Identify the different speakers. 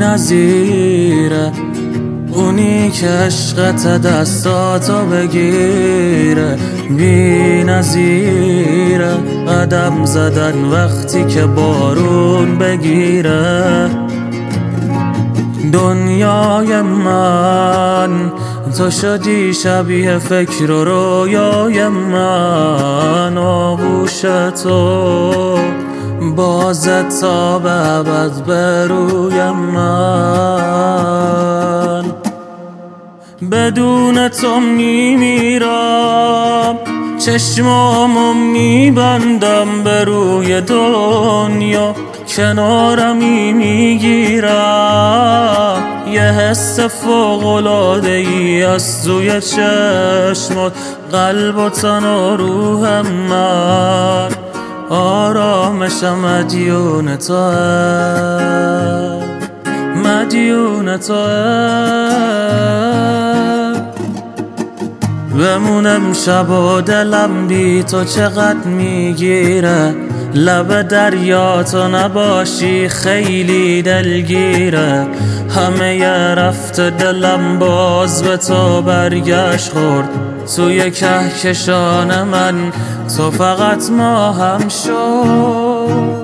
Speaker 1: نظیره، اونی که عشقت دستاتو بگیره. بی نظیره قدم زدن وقتی که بارون بگیره. دنیای من تو شدی شبیه فکر و رویای من، آغوش تو بازت تا به ابد به روی من. بدون تو میمیرم، چشمامو میبندم به روی دنیا، کنارمی میگیرم یه حس فوق‌العاده‌ای از توی چشمات، قلب و تن و روح من. آرامشم مدیون توه، مدیون توه. بمونم شب و دلم بی تو چقدر میگیره، لب دریا تو نباشی خیلی دلگیره. همه ی رفت دلم باز به تو برگشت خورد، توی کهکشان من تو فقط ماهم شد.